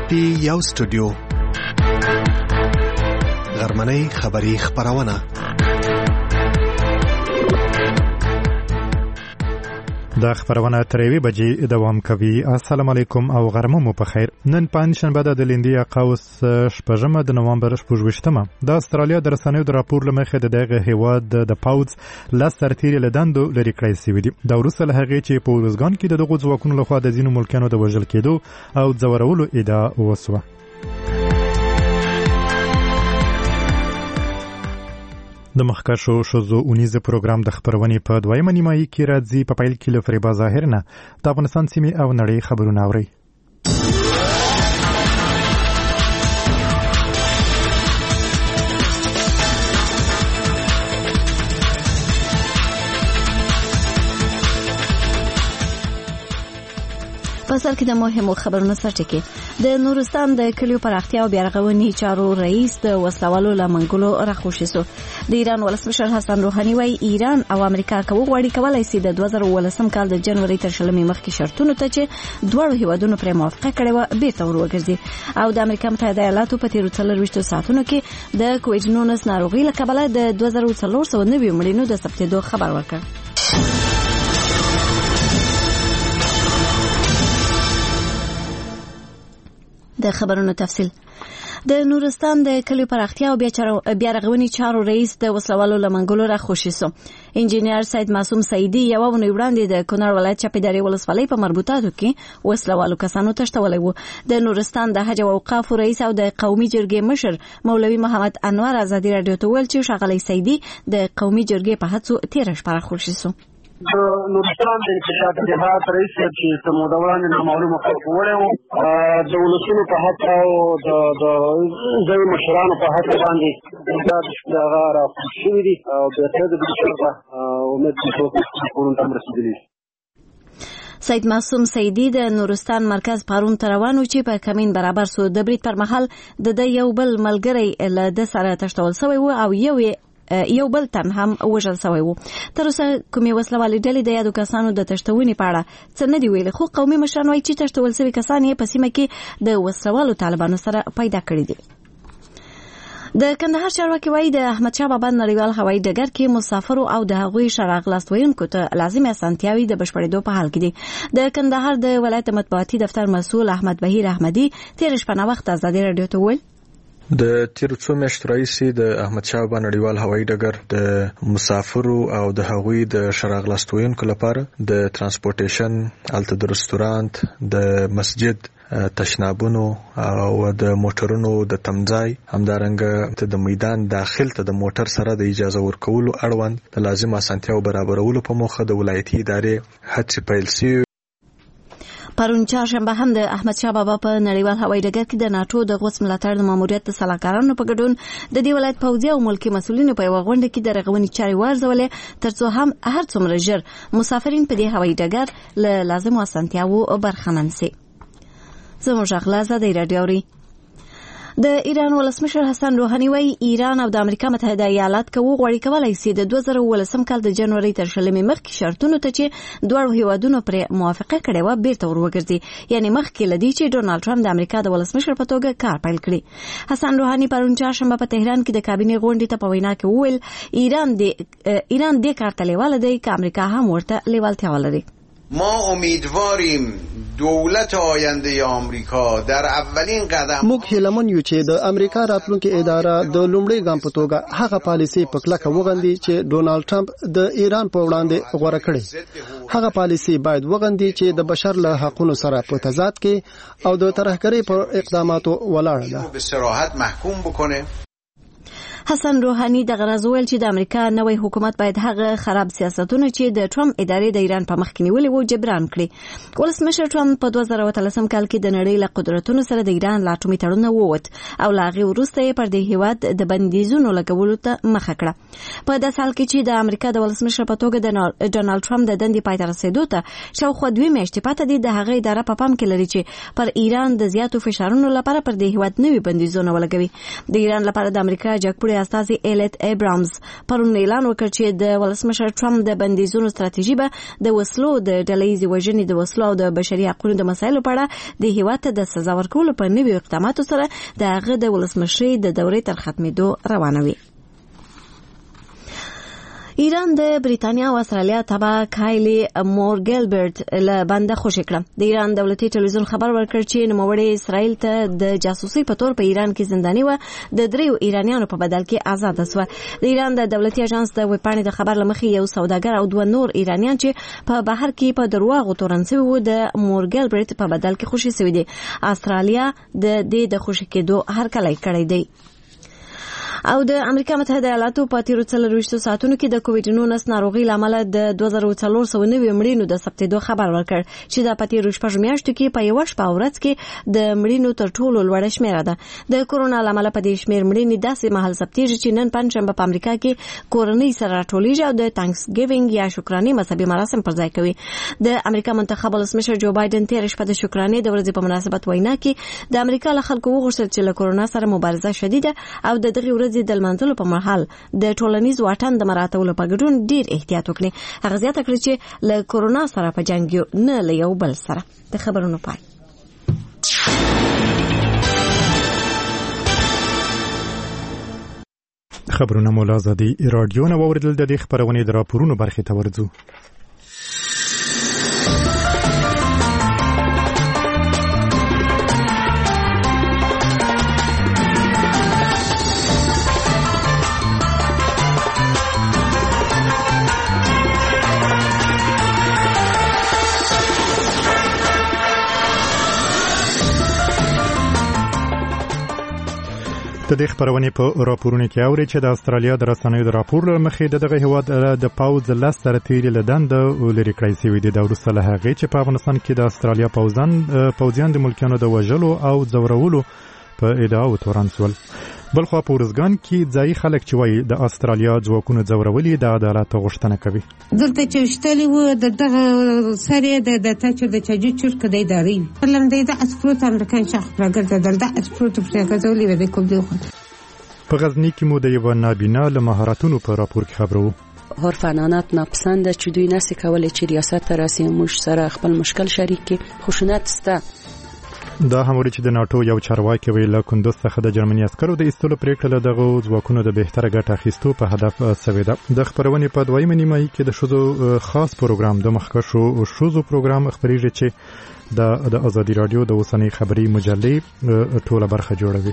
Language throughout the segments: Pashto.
پی یو سټوډیو غرمنۍ خبری خبرونه دا خبرونه تروي بجې دوام کوي. السلام علیکم او غرمه مو په خیر. نن پنځشنبه د لیندیا قوس شپږمه د نومبر 28مه د استرالیا د رسنیو د راپور لمخې د دغه هیواد د پاوز لسرتیر لدندو لري کړی سوي دي. دا وروسته له هغې چې په ورزګان کې د دغو ځواکونو لخوا د ځینو ملکیانو د وژل کېدو او ځورولو ادعا وسوه. د مخکښو ښځو اونیزه پروګرام د خبرونې په دویمه نیمایي کې راځي. په پیل کې له فریبا ظاهر نه د افغانستان سیمې او نړۍ خبرونه اورئ. په سر کې د مهمو خبرونو سرټکی. د نورستان د کلیو پراختیا او بیارغونې چارو رئیس د وسلوالو لمنګلو راخوشي سو. د ایران ولسمشر حسن روحاني وايي ایران او امریکا کوي کولای شي د 2018 کال د جنوري تر شلمې مخکې شرطونه ته چې دوه هیوادونو پر موافقه کړې و بیرته ورګرځي. او د امریکا متحده ایالاتو په تیر 24 ساعتونو کې د کووډ 19 ناروغي له کبله د 2490 مړینو د ثبتېدو خبر ورکړ. د خبرونو تفصیل. د نورستان د کلیو پراختیا او بیارغونې چارو رئیس د وسلوالو لمنګلو راخوشي سو. انجینیر سید معصوم سیدی یو ونې وړاندې د کونړ ولایت چاپیداري ولسوالۍ په مربوطاتو کې وسلوالو کسانو تشتولې وو. د نورستان د حج او اوقاف رئیس او د قومي جرګې مشر مولوي محمد انور ازادي رادیو ته ویل چې شغلې سیدی د قومي جرګې په هڅو 13 شپه راخوشي سو. نورستان د اقتصاد جهاد رئیس چې سمودوان نه معلومه کړو د ولسونو په حق او د ځای مشرانو په حق باندې دا غاره شوې دي او د څه د بشرطه امید چې کوم تم رسیدلی. سید معصوم سیدی د نورستان مرکز پارون تروانو چې په کمین برابر سو د بریټ پر محل د یو بل ملګری له د سره تشتول سوی وو او یو بل تن هم وژل سوی وو. تر اوسه کومې وسلوالې ډلې د یادو کسانو د تشتونې په اړه څه نه دی ویلي، خو قومي مشران وایي چې تشتول سوي کسان یې په سیمه کې د وسلوالو طالبانو سره پیدا کړي دي. د کندهار چارواکي وایي د احمد شاه بابا نړیوال هوایي ډګر کې مسافرو او د هغوی شراغلاست ویونکو ته لازمي اسانتیاوي د بشپړېدو په حال کې دي. د کندهار د ولایت مطبوعاتي دفتر مسؤل احمد بهیر احمدي تیر شپه وخت ازادي رادیو ته ویل د تیر څو میاشتو راهیسې د احمد شاه بابا نړیوال هوایي ډګر د مسافرو او د هغوی د شراغلاست ویونکو لپاره د ترانسپورټیشن، هلته د رستورانت، د مسجد، تشنابونو او د موټرونو د تمځای، همدارنګه د میدان داخل ته د موټر سره د اجازه ورکولو اړوند د لازم اسانتیاو برابرولو په موخه د ولایتي ادارې هڅې پیل شوې. پرون چهارشنبه هم د احمد شاه بابا په نړیوال هوایي ډګر کې د ناټو د غوث ملاتړ د ماموریت د سلاکارانو په ګډون د دې ولایت پوځي او ملکي مسؤلینو په یو غونډه کې د رغونې چارې وارزولې ترڅو هم هر څومره ژر مسافرین په دې هوایي ډګر له لازمو اسانتیاوو برخمن شي. زموږ غلا زده رادیو اوري. د ایران ولسمشر حسن روحاني وايي ایران او د امریکا متحده ایالات کولای شي د 2018 کال د جنوري تر شلمې مخکې شرطونو ته چې دوه هیوادونو پر موافقه کړې و بیرته ورګرځي، یعنی مخکې لدی چې ډونالد ټرمپ د امریکا د ولسمشر په توګه کار پیل کړي. حسن روحاني پرون چهارشنبه په تهران کې د کابینې غونډې ته په وینا کې وویل ایران دې کار ته لیواله دی که امریکا هم ورته لیوالتیا ولري. ما امیدواریم دولت آینده آمریکا در اولین قدم موږ هیلمن یو چې د امریکا راتلونکي اداره د لومړي ګام په توګه هغه پالیسي په کلکه وغندي چې ډونالد ټرمپ د ایران په وړاندې غوړه کړي. هغه پالیسي باید وغندي چې د بشر له حقوقو سره په تضاد کې او د ترهګرۍ پر اقداماتو ولاړه ده. به صراحت محکوم بکنه. حسن روحاني د غرض ویل چې د امریکا نوې حکومت باید هغه خراب سیاستونه چې د ټرمپ ادارې د ایران په مخ کې نیولې وو جبران کړي. ولسمشر ټرمپ په 2013 کال کې د نړۍ له قدرتونو سره د ایران لا اټومي تړون ووت او لا هغې وروسته یې پر دې هیواد د بندیزونو لګولو ته مخه کړه. په داسې حال کې چې د امریکا د ولسمشر په توګه د ډونالد ټرمپ د دندې پای ته رسېدو ته شاوخوا 2 میاشتې پاته دي، د هغې اداره په پام کې لري چې پر ایران د زیاتو فشارونو لپاره پر دې هیواد نوي بندیزونه ولګوي. د ایران لپاره د امریکا جګپوړي استرالیا استازي ایلیت ایبرامز پرون اعلان وکړ چې د ولسمشر ټرمپ د بندیزونو ستراتیژي به د وسلو د ډلهیزې وژنې د وسلو او د بشري حقوقو د مسایلو په اړه د هیواد ته د سزا ورکولو په نویو اقداماتو سره د هغه د ولسمشرۍ د دورې تر ختمېدو روانوي. ایران د بریتانیا او استرالیا تبع کایلی مورګلبرټ له بنده خوشی کړه. د ایران دولتي ټلویزیون خبر ورکړ چې نوموړی اسرائیل ته د جاسوسي په تور په ایران کې زنداني و، د 3 ایرانیانو په بدل کې آزاد شو. د ایران د دولتي اژانس د ویبپاڼې د خبر لمخې یو سوداګر او 2 نور ایرانیان چې په بهر کې په درواغو تورن شوی وو د مورګلبرټ په بدل کې خوشی شوی دي. استرالیا د دې د خوشی کېدو هرکلی کړی دی. او د امریکا متحده ایالاتو په تیرو 24 ساعتونو کې د کووډ 19 ناروغي لامل د 2490 مړینو د ثبتېدو خبر ورکړ چې د پاتیرو شپږ میاشتو کې په یو شپه ورځ کې د مړینو تر ټولو لوړه شمیره ده. د کورونا لامل په دې شمیر مړینې داسې مهال ثبتېږي چې نن پنځشنبه په امریکا کې کورنۍ سره راټولیږي او د تانکس ګیوینګ یا شکرانې مذهبي مراسم پر ځای کوي. د امریکا منتخب ولسمشر جو بایدن تیر شپه د شکرانې د ورځې په مناسبت وینا کې د امریکا له خلکو وغوښتل چې له کورونا سره مبارزه شدیده او د دغه د لمانځلو په مهال د ټولنیز واټن د مراعاتولو په ګډون ډیر احتیاط وکړي. هغه زیاته کړې چې له کورونا سره په جنګ یو نه له یو بل سره. د خبرونو پای. خبرونه مولا زادي رادیو نو اوریدل د دې خبرونه د راپورونو برخه ته ورځو. د دې خبرونه په راپورونو کې اوري چې د استرالیا د رسنیو د راپور لمخې دغه هیواد د پاوز لاس سرتیري لدان د لری کړی سوي د وروسته له هغه چې په افغانستان کې د استرالیا پوځیان د ملکیانو د وژلو او ځورولو په ادعا تورن سول. بلخوا په ورزګان کې ځای خلک چې وایي د استرالیا ځواکونو ځورولي د عدالت غوښتنه کوي. دلته چې شتلی و دغه سره د تاچ د چجو چرک د اداري لم د اسپروت امریکای شخص راګرځدل د اسپروت په ځولې د کوم دی خو په غزنی کې مو د یو نابینا له مهارتونو په راپور کې خبرو. هرفنانات ناپسند چې دوی نسي کولای چې ریاست ته راسي موږ سره خپل مشکل شریک کې خشونت سته. دا هموري چې د ناتو یو چارواکي ویل کندوز څخه د جرمني عسکرو د ایستلو پریکړه له دغه ځواکونو د بهتره ګټه اخیستو په هدف سوي ده. د خبرونې په دویمه نیمه کې د شوزو خاص پروګرام د مخکښو شوزو پروګرام خبريږي چې د ازادي رادیو د اوسنۍ خبري مجلې ټوله برخه جوړوي.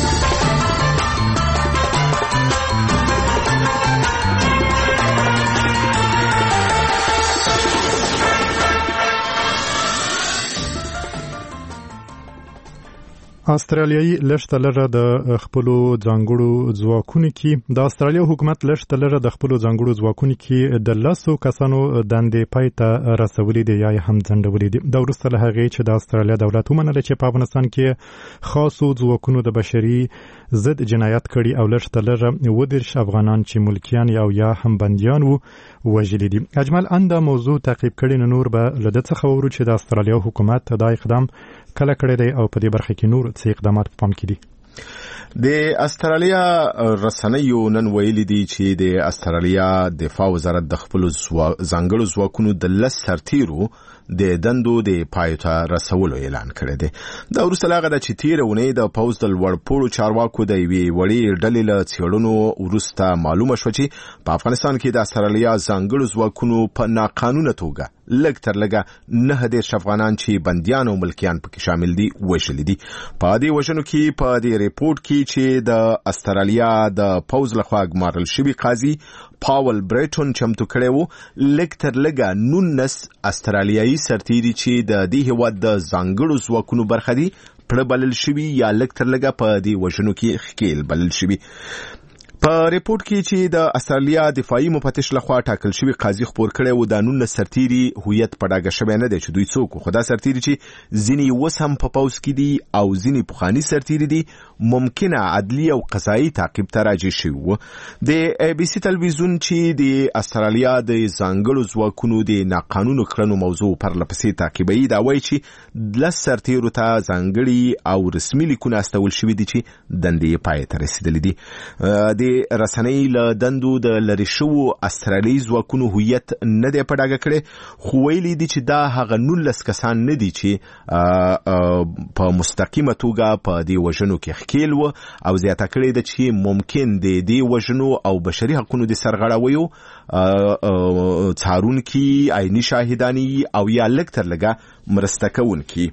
استرالیایي لشتلره د خپل ځانګړو ځواکونو کې د استرالیا حکومت لشتلره د خپل ځانګړو ځواکونو کې د 100 کسانو دندې پایته رسولې دي یا هم ځنډولې دي. د وروسته له هغه چې د استرالیا دولت ومنل چې په افغانستان کې خاصو ځواکونو د بشري ضد جنایت کړي او لشتلره ودرش افغانان چې ملکیان یا هم بنديان وو وژلي دي. اجمل انده موضوع تعقیب کړي نور به لدې څخه ورو چې د استرالیا حکومت دا اقدام کله کړی دی او په دې برخه کې نور څه اقدامات په پام کې دي. د استرالیا رسنیو نن ویلي دي چې د استرالیا دفاع وزارت د خپل ځانګړو ځواکونو د 10 سرتیرو د دندو د پایته رسولو اعلان کړی دی. دا وروسته لاغه د چتیرونه د پوز د لوړپوړو چارواکو د وی وړي ډلې له څېړنو وروسته معلومه شو چې په افغانستان کې د استرالیا ځانګړو ځواکونو په ناقانونه توګه لږ تر لږه 9 افغانان چې بنديان او ملکیان پکې شامل دي وژل دي. په دې وژنو کې په دې ریپورت کې چې د استرالیا د پوز لخوا ګمارل شوی قاضي پاول بریټون چمتو کړی وو لږ تر لږه 19 استرالیایي سرتیري چې د دې هیواد د ځانګړو ځواکونو برخه دي پړه بلل شوی یا لږ تر لږه په دې وژنو کې ښکیل بلل شوی. په ریپورت کې چې د استرالیا دفاعي مفتش لخوا ټاکل شوی قاضي خبر کړی و د 19 سرتیري هویت په ډاګه شوی نه دی چې دوی څوک خو دا سرتیري چې ځینی وس هم په پوز کې دي او ځینی پخوانی سرتیري دي ممکنه عدلی او قضایي تعقیب ته راځي شو. د ای بي سي تلویزیون چې د استرالیا د ځانګړو ځواکونو د ناقانونو کړنو موضوع پر لپسې تعقیبوي دا وایي چې د سرتیرو ته ځانګړي او رسمي لیکونه استول شوي دي چې دندې پای ته رسیدلې دي. د رسنۍ له دندو د لری شو استرالیي ځواکونو هویت نه دی په ډاګه کړی خو ویلي دي چې دا هغه 19 کسان نه دي چې په مستقیمه توګه په دې وژنو کې ښکیل و او زیاته کړې ده چې ممکن د دې وژنو او بشري حقوقو د سرغړاویو څارونکي عیني شاهدانی او یا لږ تر لږه مرسته کوونکي.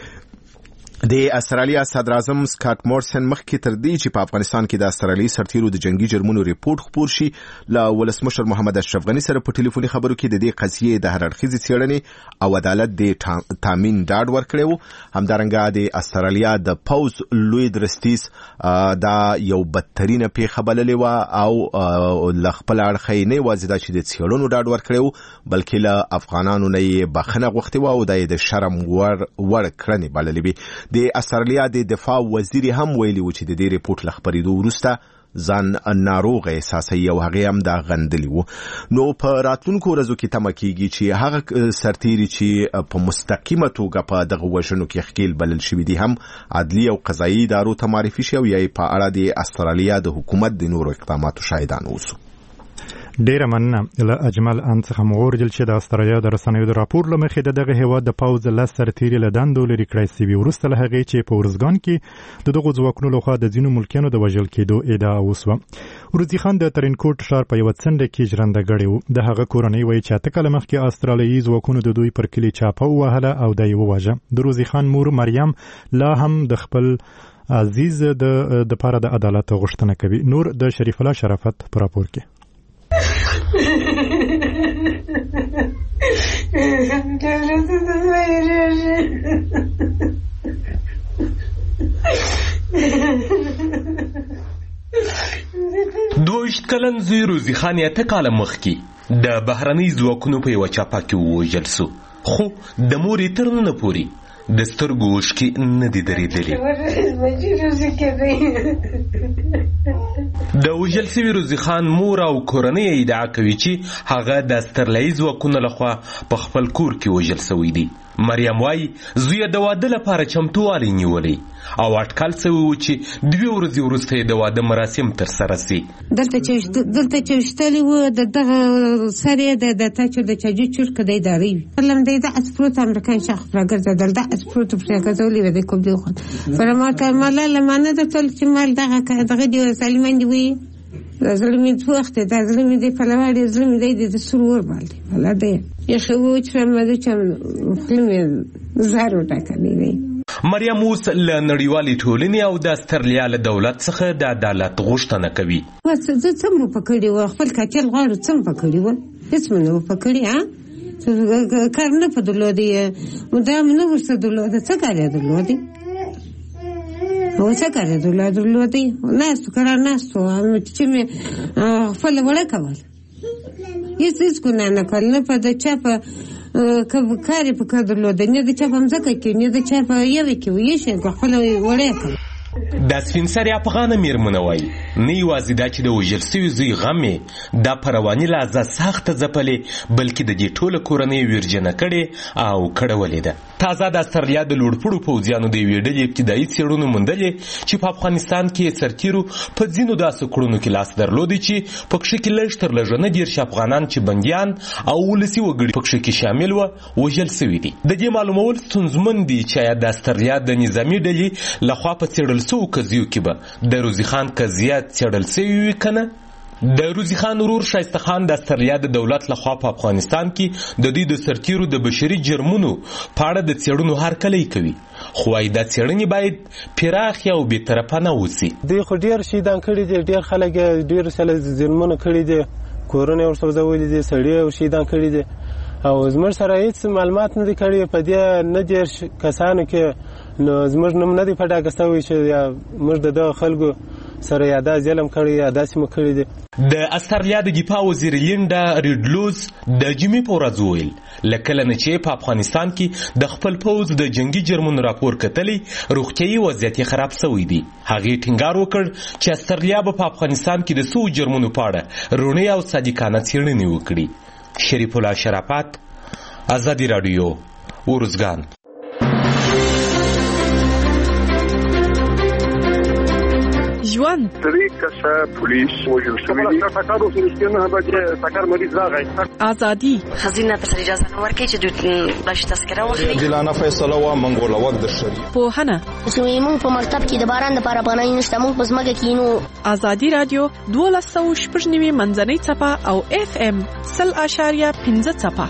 د استرالیا صدر اعظم سکاټ مورسن مخکې تر دې چې په افغانستان کې د استرالیي سرتیرو د جنگي جرمونو ریپورت خپور شي له ولسمشر محمد اشرف غني سره په ټلیفوني خبرو کې د دې قضیې د هر اړخیزې څېړنې او عدالت د تامین ډاډ ورکړی و. همدارنګه د استرالیا د پوز لوی درستیز دا یو بدترینه پیښه بللې وه او له خپل اړخه نه یوازې دا چې د څېړنو ډاډ ورکړی و بلکې له افغانانو نه یې بخښنه غوښتې وه او دا یې د شرم وړ کړنې بللې وې. د استرالیا د دفاع وزیر هم ویلي و چې د دې ریپورت له خبرېدو وروسته ځان ناروغ احساسوي او هغه هم دا غندلی و. نو په راتلونکو ورځو کې تمه کیږي چې هغه سرتیري چې په مستقیمه توګه په دغه وژنو کې ښکیل بلل شوي دي هم عدلي او قضایي ادارو ته معرفي شي او یا په اړه د استرالیا د حکومت د نورو اقداماتو شاهدان اوسو. ډیره مننه له اجمل ان څخه مغورجل چې د استرالیا د رسنیو د راپور لمخې دغه هیواد د پاوز له سرتیري له دندو لري کړی سی ورسته له هغه چې په ورزګان کې دغه ځواکونو لخوا د ځینو ملکیانو د وژل کېدو ادعا وسوه. ورزي خان د ترینکوټ ښار په یو څنډه کې ژرنده غړی و. د هغه کورنۍ وایي چې اته کله مخکې استرالیایي ځواکونو د دوی پر کلی چاپه وهله او د یو واجه. د روزي خان مور مریم لا هم د خپل عزیز د پاره د عدالت غوښتنه کوي. نور د شریف الله شرافت پر راپور کې دوشت کلن زوی روزي خان اته کاله مخکې د بهرنۍ ځواکونو په یوه چاپه کې ووژل سو خو د مورې تر ننه پورې د سترګو اوښکې نه دي درېدلې. د وژل سوي روزي خان مور او کورنۍ ادعا کوي چې هغه د استرالایي ځواکونو لخوا په خپل کور کې وژل سوی دی. مریم وايي زوی د واده لپاره چمتووالی نیولی او اټکل سوی و چې 2 ورځې وروسته یې د واده مراسم ترسره سي. دلته چې شتلی و دغه سر یې د تاچو د چاجو چور کدی داری فلم دی د اسپروت امریکان شخص راګرځدل د اسپروت په ګزولې و د کوم دی خو فرما کمال لمانه د تل چې مال دغه دی سلیمان دی وی زلمی تو وخت د زلمی دی په لوړ زلمی دی د سرور باندې ولا دی یخه و چې مده چې فلم زهر وټاکلی دی. مریم اوس له نړیوالې ټولنې او د استرالیا له دولت څخه د عدالت غوښتنه کوي. زه څه مو پکړی و خپل کاتل غواړو څه پکړی و هیڅ مې نه پکړی ها کار نه په درلودي مدام نه ورسره درلودي څه کار یې درلودي او څه کار یې درلودي ناستو کار ناستو چې مې خپل وړه کول هیڅ ګناه نه کول نه په د چا په کاری په کار درلوده نه د چا په مځکه کې نه د چا په یوه کې ویشه خپل وړه کول. د سپین سرې افغانه میرمنه وایي نه یوازې دا چې د وژل سوي زوی غم یې دا په رواني لحظه سخته ځپلې بلکې د دې ټوله کورنۍ ویرجنه کړې او کړولې ده. تازه د استرالیا د لوړپوړو پوځیانو د یوې ډلې ابتدایي څېړنو موندلې چې په افغانستان کې سرتیرو په ځینو داسې کړنو کې لاس درلودی چې پکښې کې لږ تر لږه 19 افغانان چې بندیان او ولسي وګړي پکښې کې شامل وه وژل سوي دي. د دې معلومول ستونزمن دي چې آیا د استرالیا د نظامي ډلې لخوا په څېړل سوو قضیو کې به د روزي خان قضیه څېړل سوي وي که نه. د روزي خان ورور شایسته خان د استرالیا د دولت لخوا په افغانستان کې د دوی د سرتیرو د بشري جرمونو په اړه د څېړنو هرکلی کوي خو وايي دا څېړنې باید پراخې او بېطرفه نه اوسي. دوی خو ډېر شهیدان کړي دي ډېر خلک ډېر سره ظلمونه کړي دي کورونه یې ورسوځولي دي سړي شهیدان کړي دي او زموږ سره هېڅ معلومات نه دي کړي په دې 19 کسانو کې نو زموږ نوم نه دی په ډاګه سوی چې موږ د دغه خلکو سره یا دا ظلم کړی یا داسې مو کړی دی. د استرالیا د دفاع وزیر لینډا ریډلوز د جمعې په ورځ وویل له کله نه چې په افغانستان کې د خپل پوځ د جنگي جرمونو راپور کتلی روغتیايي وضعیت یې خراب شوی دی. هغې ټینګار وکړ چې استرالیا به په افغانستان کې د څو جرمونو په اړه رونی او صادقانه څېړنې وکړي. شریف الله شرافت، ازادي راډیو، ورزګان. ژوند درې کسه پولیس وژل شوي دي. ټکر وسو رښتینه به ټکر مریض راغی. ازادي خزینه ته اجازه نه ورکړي چې د بلش تذکره واخلي. دلانه فیصله وا منګول وخت د شریعت پوهنه زموږ په مکتب کې د باران لپاره پناه نشته. موږ په ځمکه کې نو. ازادي رادیو 1290 منځنۍ څپه او FM 0.5 څپه.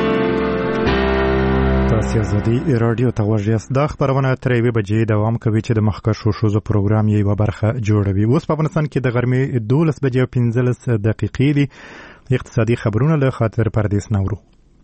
تاسو ازادي رادیو ته ورجاست. دا خبرونه تر 1 بجې دوام کوي چې د مخکښو شوزو پروګرام یې یوه برخه جوړوي. اوس په افغانستان کې د غرمې 12 بجې او 15 دقیقې دي. اقتصادي خبرونه له خاطر پردیس نورو.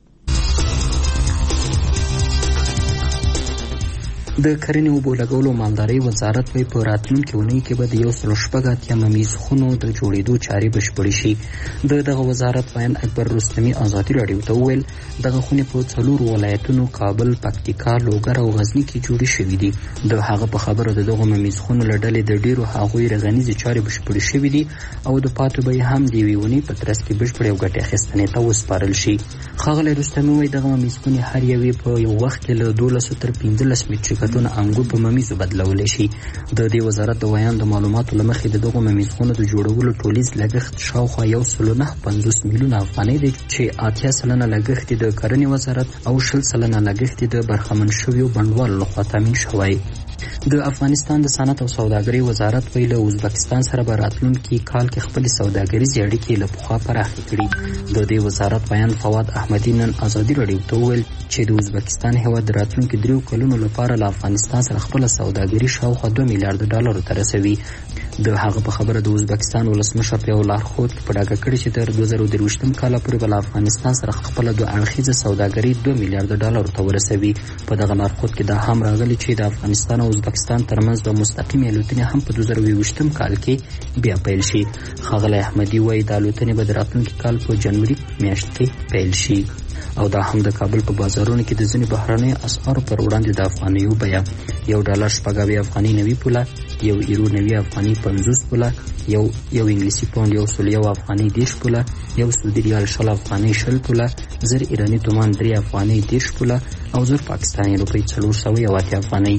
د کرنې او اوبو لګولو مالدارۍ وزارت وایي په راتلونکې اونۍ کې به د 180 میزخونو د جوړېدو چارې بشپړې شي. دغه وزارت وایي اکبر رستمي ازادي راډیو ته وویل دغه خونې په 4 ولایتونو کابل، پکتیکا، لوګر او غزني کې جوړې شوې دي. د هغه په خبره دغه میزخونو له ډلې د ډیرو هغوی رغنیزې چارې بشپړې شوې دي او د پاتې به هم د یوې اونۍ په ترڅ کې بشپړې او ګټې اخیستنې ته وسپارل شي. ښاغلی رستمي وایي دغه میزخونې هر یوې په یو وخت کې له 12 تر 15 میټریک ټن انګور په ممیزو بدلولی شي. د دې وزارت د ویان د معلوماتو له مخې د دغو ممیزخونو د جوړولو ټولیز لګښت شاوخوا 1.950 میلیونه افغانۍ دی چې 80% لګښت د کرنې وزارت او 20% لګښت د برخمن شویو بڼوالو لخوا تامین شوی. د افغانستان د صنعت او سوداګرۍ وزارت ویل له ازبکستان سره به راتلونکي کال کې خپل سوداګریزې اړیکې له پخوا پراخې کړي. د دې وزارت بیان فواد احمدي نن ازادي راډیو ته وویل چې د ازبکستان هیواد د راتلونکي 3 کلونو لپاره له افغانستان سره خپل سوداګري شاوخوا 2 میلیارډ ډالر ته رسوي. د هغه په خبره د ازبکستان ولسمشر په یو لارښود کې په ډاګه کړي چې تر 2023 کال پورې به له افغانستان سره خپل 2 اړخیزه سوداګري 2 میلیارډ ډالر ته ورسوي. په دغه لارښود کې دا هم راغلي چې د افغانستان او ازبکستان ترمنځ د مستقیم الوتنې هم په 2022 کال کې بیا پیل شي. ښاغلی احمدي وایي د الوتنې به د راتلونکي کال په جنوري میاشت کې پیل شي. او دا هم د کابل په بازارونو کې د ځینې بهرنیو اسعارو پر وړاندې د افغانیو بیه $1 شپږاوي افغاني 90 پوله، یو ایرو 90 افغاني 50 پوله، یو انګلیسي پاوند 101 افغاني 10 پوله، یو سعودي ریال 20 افغاني 20 پوله، زر ایراني تومان 3 افغاني 10 پوله او زر پاکستاني روپۍ 480 افغاني.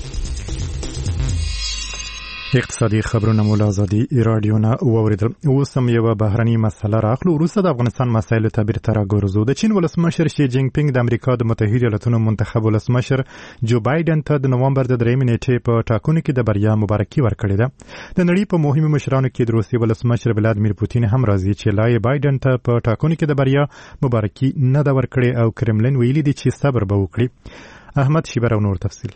اقتصادي خبرونه مو له ازادي راډیو نه واوریدل. اوس هم یوه بهرنۍ مسله راخلو. وروسته د افغانستان مسایلو ته بیرته راګرځو. د چین ولسمشر شي جینګ پینګ د امریکا د متحده ایالاتونو منتخب ولسمشر جو بایدن ته د نومبر د 3 نیټې په ټاکنو کې د بریا مبارکي ورکړې ده. د نړۍ په مهمو مشرانو کې د روسیې ولسمشر ولادیمیر پوتین هم راځي چې لای بایدن ته په ټاکنو کې د بریا مبارکي نه ده ورکړې او کرملین ویلي دي چې صبر به وکړي. احمد شیبر او نور تفصیل.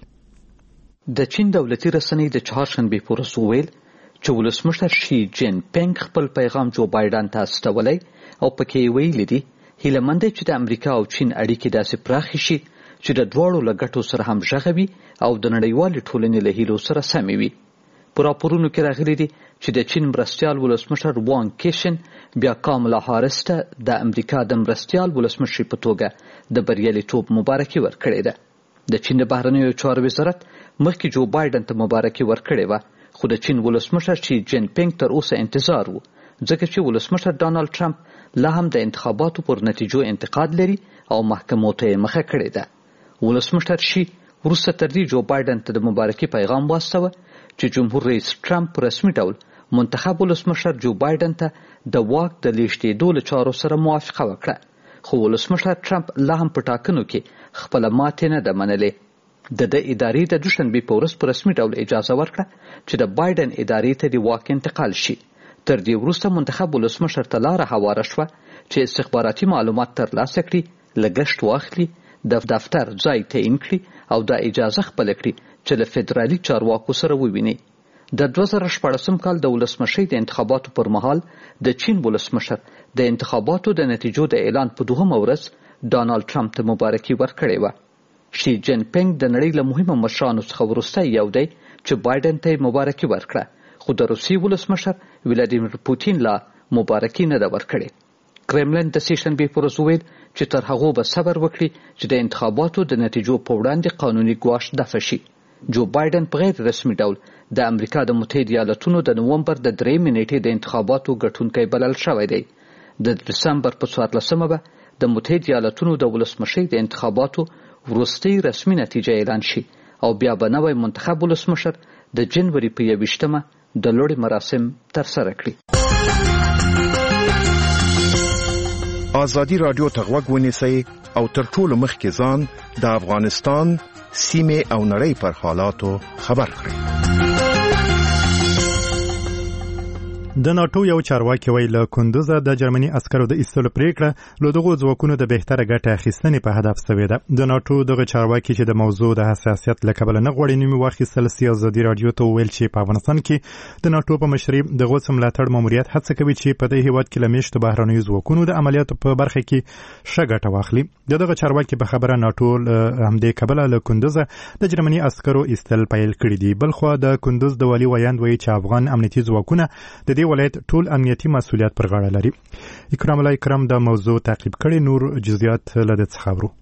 د چین دولتي رسنۍ د چهارشنبې په ورځ وویل چې ولسمشر شي جین پینګ خپل پیغام جو بایدن ته استولی او پکې ویلي دي هیلهمند دی چې د امریکا او چین اړیکې داسې پراخې شي چې د دواړو له ګټو سره همغږې وي او د نړیوالې ټولنې له هیلو سره سمې وي. په راپورونو کې راغلي دي چې د چین مرستیال ولسمشر وانګ کیشن بیا کاملا هاریس ته د امریکا د مرستیال ولسمشر په توګه د بریالیتوب مبارکي ورکړې ده. د چین د بهرنیو چارو وزارت مخکې جو بایدن ته مبارکي ورکړې وه، خو د چین ولسمشر شي جین پینګ تر اوسه انتظار و ځکه چې ولسمشر ډانالډ ټرمپ لا هم د انتخاباتو پر نتیجو انتقاد لري او محکمو ته یې مخه کړې ده. ولسمشر شي وروسته تر دې جو بایدن ته د مبارکي پیغام واستوه چې جمهور رئیس ټرمپ په رسمي ډول منتخب ولسمشر جو بایدن ته د واک د لیږدېدو له چارو سره موافقه وکړه، خو ولسمشر ټرمپ لا هم په ټاکنو کې خپله ماتې نه ده منلې. د ادارې د دوشنبې په ورځ په رسمي ډول اجازه ورکړه چې د بایدن ادارې ته د واک انتقال شي. تر دې وروسته منتخب ولسمشر ته لاره هواره شوه چې استخباراتي معلومات ترلاسه کړي، لګښت واخلي، د دفتر ځای تعیین کړي او دا اجازه خپله کړي چې له فدرالي چارواکو سره وویني. د 2014 کال د ولسمشۍ د انتخاباتو پر مهال د چین ولسمشر د انتخاباتو د نتیجو د اعلان په 2مه ورځ ډانالډ ټرمپ ته مبارکي ورکړې وه. شي جین پینګ د نړۍ له مهمو مشرانو څخه وروسته یو دی چې بایدن ته مبارکي ورکړه، خو د روسي ولسمشر ولادیمیر پوتین لا مبارکي نه ده ورکړې. کرملن د سې شنبې په ورځ وویل چې تر هغو به صبر وکړي چې د انتخاباتو د نتیجو په وړاندې قانوني ګواښ دفع شي. جو بایدن په غیر رسمي ډول د امریکا د متحده ایالاتونو د نومبر د 3 نیټې د انتخاباتو ګټونکی بلل شوی دی. د دسمبر په 14مه به د متحده ایالاتونو د ولسمشۍ د انتخاباتو وروستۍ رسمي نتیجه اعلان شي او بیا به نوی منتخب ولسمشر د جنوري په 21مه د لوړې مراسم ترسره کړي. ازادي رادیو ته غوږ ونیسئ او تر ټولو مخکې ځان د افغانستان سیمې او نړۍ پر حالاتو خبر کړئ. د ناتو یو چارواکي ویل له کندوزه د جرمني عسکرو د ایستلو پریکړه له دغو ځواکونو د بهتره ګټه اخیستنې په هدف شوې ده. د ناتو دغه چارواکي چې د موضوع د حساسیت له کبله نه غواړي نوم واخیستل، ازادي رادیو ته ویل چې په افغانستان کې د ناتو په مشرۍ د غوڅ ملاتړ ماموریت هڅه کوي چې په دې هیواد کې له میشتو بهرنیو ځواکونو د عملیاتو په برخه کې ښه ګټه واخلي. دغه چارواکي په خبره ناتو همدې کبله له کندوزه د جرمني عسکرو ایستل پیل کړي دي. بلخوا د کندوز د والي ویاند وایي چې افغان امنیتي ځواکونه د ولایت ټول امنیتي مسؤلیت پر غاړه لري. اکرام الله اکرام د موضوع تعقیب کړي، نور جزئیات له دې څخه ورو.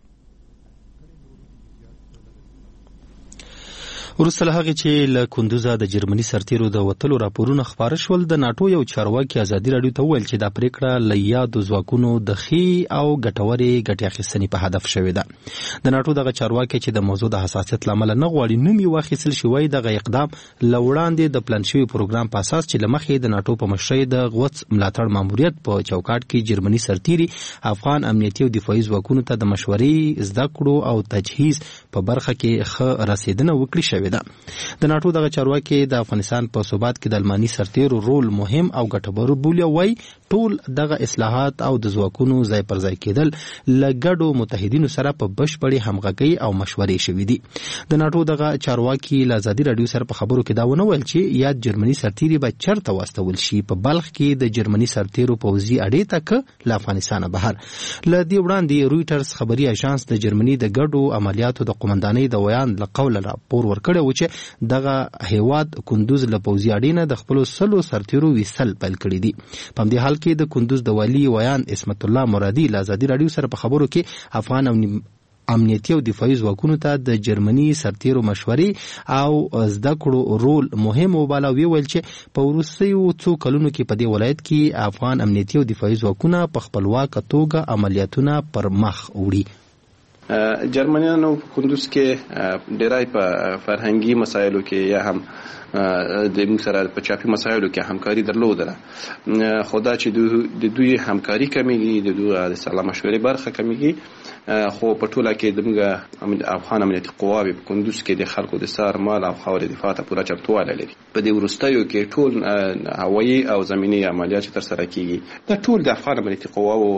وروسته له هغې چې له کندوزه د جرمني سرتیرو د وتلو راپورونه خپاره شول، د ناټو یو چارواکي ازادي راډیو ته وویل چې دا پریکړه له یادو ځواکونو د ښې او ګټورې ګټې اخیستنې په هدف شوې ده. د ناټو دغه چارواکي چې د موضوع د حساسیت له امله نه غواړي نوم یې واخیستل شي، وایي دغه اقدام له وړاندې د پلان شوي پروګرام په اساس چې له مخې د ناټو په مشرۍ د غوڅ ملاتړ ماموریت په چوکاټ کې جرمني سرتیري افغان امنیتي او دفاعي ځواکونو ته د مشورې، زده کړو او تجهیز په برخه کې ښه رسېدنه وکړي شوې ده. د ناټو دغه چارواکي د افغانستان په ثبات کې د الماني سرتیرو رول مهم او ګټور بولي، وایي ټول دغه اصلاحات او د ځواکونو ځای پر ځای کېدل له ګډو متحدینو سره په بشپړې همغږۍ او مشورې شوي دي. د ناټو دغه چارواکي له ازادي راډیو سره په خبرو کې دا ونه ویل چې یاد جرمني سرتیري به چرته واستول شي. په بلخ کې د جرمني سرتیرو پوځي اډې ته که له افغانستانه بهر. له دې وړاندې رویټرز خبري اژانس د جرمني د ګډو عملیاتو د قومندانۍ د ویاند له قوله راپور ورکړی و چې دغه هیواد کندوز له پوځي اډې نه د خپلو 100 سرتیرو ویستل پیل کړي دي. په همدې حال کې د کندوز د والي ویاند اسمت الله مرادي له ازادي راډیو سره په خبرو کې افغان امنیتي او دفاعي ځواکونو ته د جرمني سرتیرو مشورې او زده کړو رول مهم وباله. ویل چې په وروستیو څو کلونو کې په دې ولایت کې افغان امنیتي او دفاعي ځواکونه په خپلواکه توګه عملیاتونه پر مخ وړي. جرمنیانو کندوز کې ډیری په فرهنګي مسایلو کې یا هم د موږ سره په چاپي مسایلو کې همکاري درلوده، خو دا چې د دوی همکاري کمیږي، د دوی د سلا مشورې برخه کمیږي، خو په ټوله کې د موږ افغان امنیتي قواوې په کندوز کې د خلکو د سار مال او خاورې دفاع ته پوره چمتوالی لري. په دې وروستیو کې ټول هوایي او زمینی عملیات چې ترسره کیږي دا ټول د افغان امنیتي قواو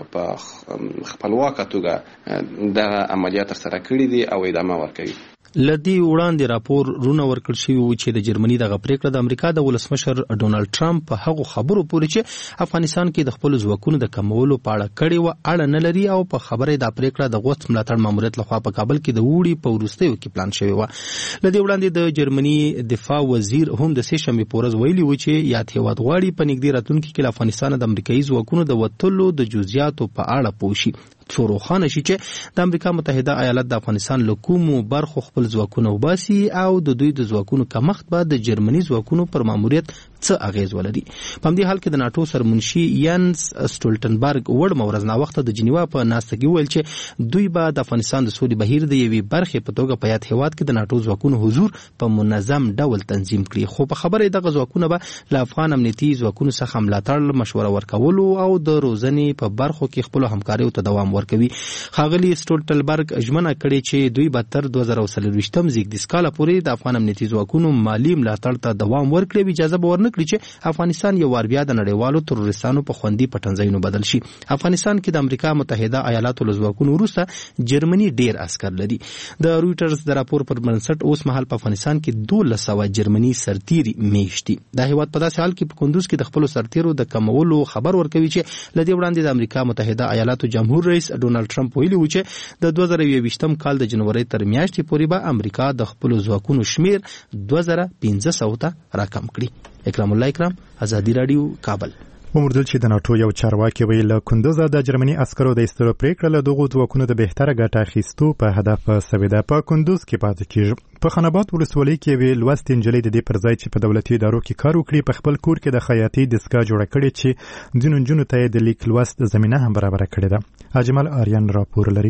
په خپلواکه توګه دغه عملیات ترسره کړي دي او ادامه ورکوي. لدی وړاندې راپور رونه ورکړ شوی و چې د جرمني دغه پریکړه د امریکا د ولسمشر ډونالد ټرمپ په هغو خبرو پورې چې افغانستان کې د خپل ځواکونو د کمولو په اړه کړي و اړه نه لري او په خبره د پریکړه د غوڅ ملاتړ ماموریت لخوا په کابل کې د وړي په وروستیو کې پلان شوی و. لدی وړاندې د جرمني دفاع وزیر هم د سې شنبې په ورځ ویلي و چې یاد هیواد غواړي په نږدې راتلونکي کې له افغانستان د امریکایي ځواکونو د وتلو د جزئیاتو په اړه پوه شي، څو روښانه شي چې د امریکا متحده ایالات د افغانستان له کومو برخو خپل ځواکونه وباسي او د دوی د ځواکونو کمښت به د جرمني ځواکونو پر ماموریت څه اغیز ولري. په همدې حال کې د ناټو سرمنشي یانس سټولټنبرګ وړ ورځ ناوخته د جنیوا په ناسته کې ویل چې دوی به د افغانستان د سولې بهیر د یوې برخې په توګه په یاد هیواد کې د ناټو ځواکونو حضور په منظم ډول تنظیم کړي، خو په خبره دغه ځواکونه به له افغان امنیتي ځواکونو څخه ملاتړ، مشوره ورکولو او د روزنې په برخو کې خپل همکاریو ته دوام ورکوي. ښاغلي سټولټنبرګ ژمنه کړې چې دوی به تر 2024 زیږدیز کاله پورې د افغان امنیتي ځواکونو مالي ملاتړ ته دوام ورکړي، اجازه به ورنه ونه کړي چې افغانستان یو وار بیا د نړیوالو تروریستانو په خوندي پټنځایونو بدل شي. افغانستان کې د امریکا متحده ایالاتو له ځواکونو وروسته جرمني ډیر عسكر لري. د رويټرز د راپور پر بنسټ اوس مهال په افغانستان کې 1200 جرمني سرتیري میشتي. دا هیواد په داسې حال کې په کندوز کې د خپل سرتیرو د کمولو خبر ورکوي چې لدې وړاندې د امریکا متحده ایالاتو جمهور رئیس ډونالد ټرمپ ویلي و چې د 2021م کال د جنوري تر میاشتې پورې به امریکا د خپل ځواکونو شمیر 2500 ته راکم کړي. اکرام الله اکرام، ازادي رادیو، کابل. ومردل چې د ناتو یو چارواکي ویل کندوز د جرمني عسکرو د ایستلو پریکړه له دغو ځواکونو د بهتره ګټه اخیستو په هدف سوې ده. په کندوز کې پاتې کیږي. په خنابات ولسوالۍ کې وی لوست انجلۍ د دې پر ځای چې په دولتي ادارو کې کار وکړي په خپل کور کې د خیاطۍ دستګاه جوړه کړې چې ځینو نجونو ته د لیک لوست زمينه هم برابر کړې ده. اجمل آریان راپور لري.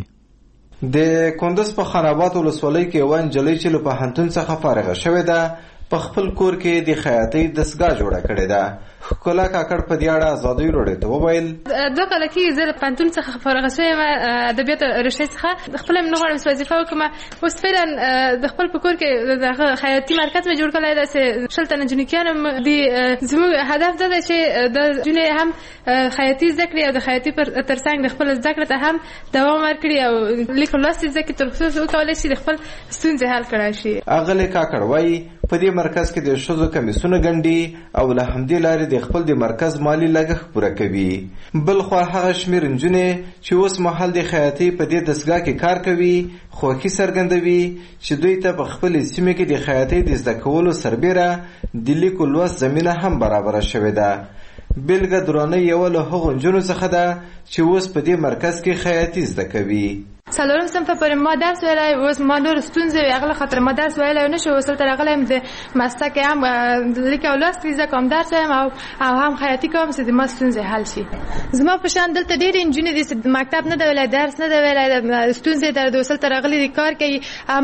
د کندوز په خنابات ولسوالۍ کې و انجلۍ چې له پوهنتون څخه فارغه شوې ده په خپل کور کې د خیاطۍ دستګاه جوړه کړې ده. ښکلا کاکړ په دې اړه ازادي راډیو ته وویل 2 کال کې زه پوهنتون څخه فارغه شوم، ادبیات رشته څخه خپل نه غواړم وظیفه وکړم. اوس فعلا د خپل په کور کې د خیاطۍ مرکز مې جوړ کړی دی چې شلته نجونیانو د زموږ هدف دا دی چې د جنې هم خیاطۍ زده کړي او د خیاطۍ پر ترڅنګ د خپل زده کړې ته هم دوام ورکړي او لیک لوست زده کړي تر څو وکولای شي د خپل ستونزې حل کړای شي. اغلی کاکړ وایي په دې مرکز کې د ښځو کمیسونه ګڼي او له همدې لارې د خپل د مرکز مالی لګښت پوره کوي. بل خو هغه شمیر نجونې چې اوس مهال د خیاطۍ په دې دستګاه کې کار کوي خوښي څرګندوي چې دوی ته په خپل سیمه کې د خیاطۍ د زده کولو سربېره د لیک لوست زمینه هم برابر شوې ده. بلګه درانه یو له هغو نجونو څخه ده چې اوس په دې مرکز کې خیاطۍ زده کوي. څلورم صنف پر ما درس ویلای، اوس ما نور ستونزې هغه خاطر ما درس ویلای نه شو. وصل تر هغه هم د مسلک هم لیک او لوست زده کوم درس او هم خیاطۍ کوم چې د ما ستونزې حل شي. زما په شان دلته ډېر انجونې دي چې مکتب نه دی ویلای، درس نه دی ویلای، ستونزې در وصل تر هغه د کار کوي،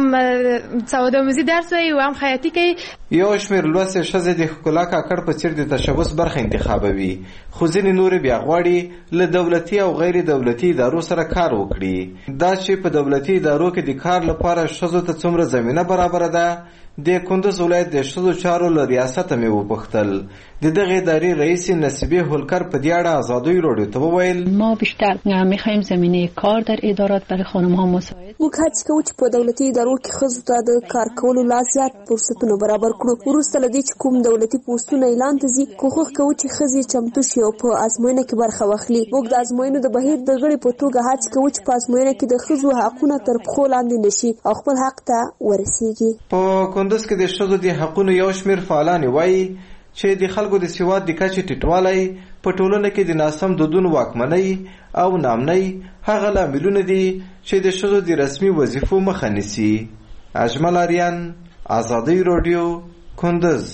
هم سوداموزي درس وایي او هم خیاطۍ کوي. یو شمیر لوستې ښځې د ښکلا کاکړ په څیر د تشبث برخه انتخابوي، خو ځینې نورې بیا غواړي له دولتي او غیر دولتي ادارو سره کار وکړي. دا چې په دولتي ادارو کې د کار لپاره ښځو ته څومره زمینه برابره ده. د کندوز ولایت د ښځو چارو له ریاسته مې وپوښتل. د دغه ادارې رئیس نصیبه هولکر په دې اړه ازادي راډیو ته وویل ما بیشتر می‌خوایم زمینه کار در ادارات برای خانم‌ها مساعد. موږ هڅه کوو چې په دولتي ادارو کې ښځو ته د کار کولو لا زیات فرصتونه برابر کړو. وروسته له دې چې کوم دولتي پوسټونه اعلان ته ځي کوښښ کوو چې ښځې چمتو شي او په ازموینه کې برخه واخلي. موږ د ازموینو د بهیر د غړي په توګه هڅه کوو چې په ازموینه کې د ښځو حقونه تر پښو لاندې نشي او خپل حق ته ورسیږي. په کندوز کې د ښځو د حقونو یو شمیر فعالان وایي چې د خلکو د سواد د کچې ټیټوالی په ټولنه کې د ناسم دودونو واکمنۍ او نامنۍ هغه لاملونه دي چې د ښځو د رسمي وظیفو مخه نیسي. اجمل آریان، ازادي راډیو، کندوز.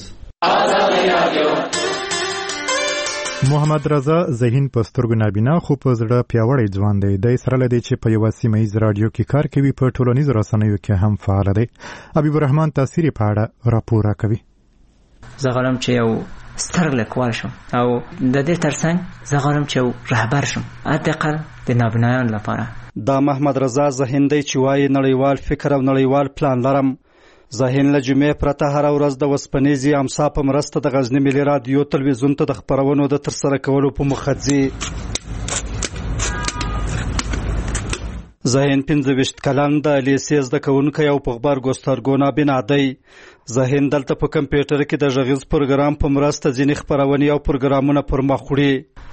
محمد رضا ذهین په سترګو نابینا خو په زړه پیاوړی ځوان دی. د سره لدی چې په یو سیمایي رادیو کې کار کوي، په ټولنیزو رسنیو کې هم فعال دی. حبیب الرحمن تاثیر په اړه راپور راکوي. زه غواړم چې یو ستر لیکوال شم او د دې ترڅنګ زه غواړم چې یو رهبر شم، حداقل د نابینایانو لپاره. دا محمد رضا ذهین دی چې وایي نړیوال فکر او نړیوال پلان لرم. ذهین له جمعې پرته هر ورځ د وسپنیزي امسا په مرسته د غزنی ملي رادیو تلویزیون ته د خبرونو د ترسره کولو په موخه ځي. ذهین 25 کلن د لیسې زده کوونکی او په غبرګو سترګو نابینا دی. ذهین دلته په کمپیوټر کې د غږیز پروګرام په مرسته ځینې خبرونې او پروګرامونه پر مخ وړي.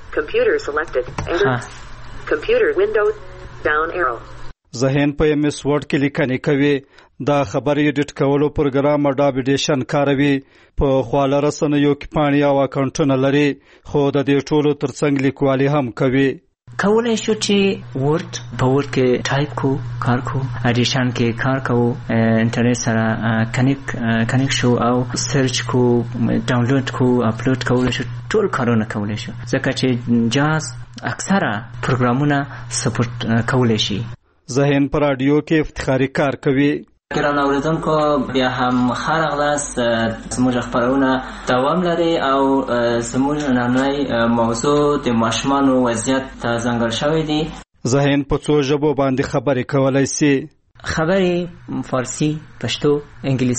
ذهین په ایم اس ورډ کې لیکنې کوي. دا خبرې ایډیټ کولو پروګرام اډاب ایډیشن کاروي. په خواله رسنیو کې پاڼې او اکاونټونه لري، خو د دې ټولو ترڅنګ لیکوالي هم کوي. کولای شو چې ورډ په ورډ کې ټایپ کو، کار کو، ایډیشن کې کار کو، انټرنیټ سره کنیکټ شو او سرچ کو، ډاونلوډ کو، اپلوډ کولای شو، ټول کارونه کولای شو. ځکه چې جاز اکثره پروګرامونه سپورټ کولای شي. ذهین پر رادیو کې افتخاري کار کوي. ګران اوریدونکو، بیا هم هر اغلاس زموږ خبرونه دوام لري او زموږ نننۍ موضوع د ماشومانو وضعیت ته ځانګړی شوی دی. ذهین په څو ژبو باندې خبرې کولای شي. خبرې فارسی، پښتو، انګلیسي،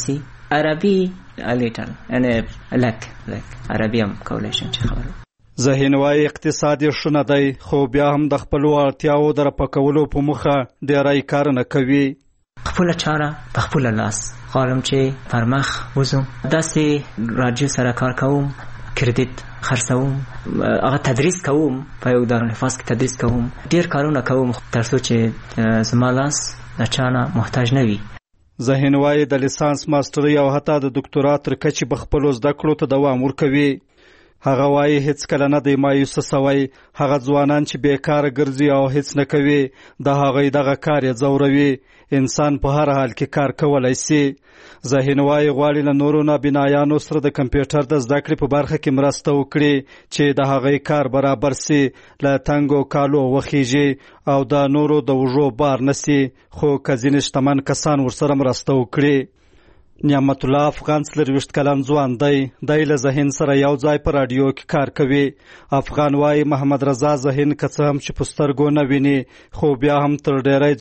عربي الیټل یعنی لک عربي هم کولای شم چې خبرو. ذهین وای اقتصاد یې ښه نه دی خو بیا هم د خپلو اړتیاوو د رپکولو په موخه ډیری کار نه کوي. خپله چاره په خپله لاس غواړم چې پر مخ وځم. داسې راډیو سره کار کوم، کریډیټ خرڅوم، هغه تدریس کوم، په یو دارالحفاظ کې تدریس کوم، ډیر کارونه کوم تر څو چې زما لاس د چا نه محتاج نه وي. ذهین وای د لیسانس ماستري او حتی د دکتورا تر کچې به خپلو زده کړو ته دوام ورکوي. هغه وایي هیڅ کله نه دی مایوسه سوی. هغه ځوانان چې بیکاره ګرځي او هیڅ نه کوي د هغوی دغه کار یې ځوروي. انسان په هر حال کې کار کولی سي. ذهین وایي غواړي له نورو نابینایانو سره د کمپیوټر د زده کړې په برخه کې مرسته وکړي چې د هغوی کار برابر سي، له تنګو کالو وخیږي او د نورو د وژو بار نسي، خو که ځینې شتمن کسان ورسره مرسته وکړي. نعمت الله افغان 24 کلن ځوان دی له ذهین سره یو ځای په راډیو کې کار کوي. افغان وایي محمد رضا ذهین که څه هم چې په سترګو نه ویني خو بیا هم تر ډیری